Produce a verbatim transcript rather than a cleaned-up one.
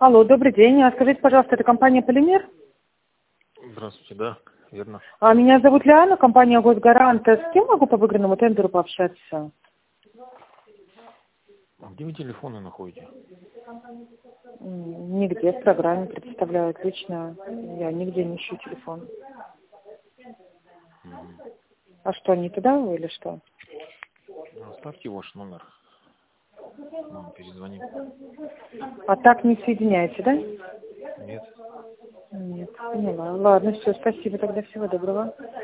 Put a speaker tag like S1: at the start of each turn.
S1: Алло, добрый день. А скажите, пожалуйста, это компания «Полимер»?
S2: Здравствуйте, да, верно.
S1: А меня зовут Лиана, компания «Госгарант». С кем могу по выигранному тендеру пообщаться?
S2: А где вы телефоны находите?
S1: М, Нигде в программе представляют. Лично я нигде не ищу телефон.
S2: Мгм.
S1: А что, не туда вы или что?
S2: Ну, оставьте ваш номер, мы перезвоним.
S1: А так не соединяете, да?
S2: Нет.
S1: Нет, поняла. Ладно, все, спасибо тогда. Всего доброго.